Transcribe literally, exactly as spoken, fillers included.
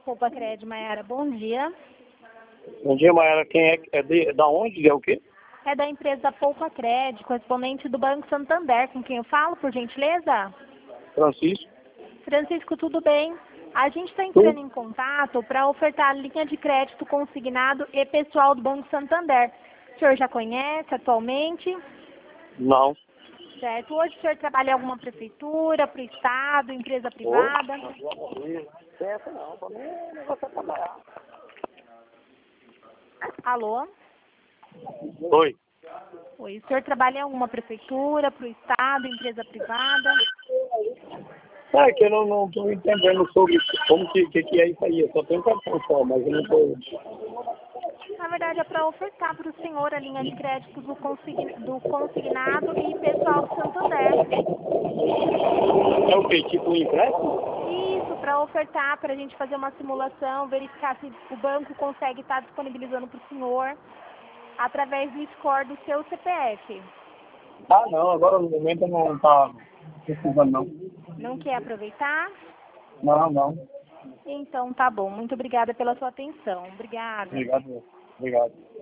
Poupa Cred, Maiara, bom dia. Bom dia, Maiara. Quem é? É de, da onde? É o quê? É da empresa Poupa Cred, correspondente do Banco Santander, com quem eu falo, por gentileza? Francisco. Francisco, tudo bem? A gente está entrando em contato para ofertar linha de crédito consignado e pessoal do Banco Santander. O senhor já conhece atualmente? Não. Certo. Hoje o senhor trabalha em alguma prefeitura, para o Estado, empresa privada? Pensa não, para mim o negócio é trabalhar. Alô? Oi. Oi. O senhor trabalha em alguma prefeitura, para o Estado, empresa privada? É que eu não não estou entendendo sobre como que, que, que é isso aí. Eu só tenho cartão só, mas eu não estou... Na verdade, é para ofertar para o senhor a linha de crédito do, consign... do consignado e pessoal do Santander. É o quê? Tipo um empréstimo? Isso, para ofertar, para a gente fazer uma simulação, verificar se o banco consegue estar disponibilizando para o senhor através do score do seu C P F. Ah, não. Agora no momento eu não está precisando, não. Não quer aproveitar? Não, não. Então, tá bom. Muito obrigada pela sua atenção. Obrigada. Obrigado. Obrigado.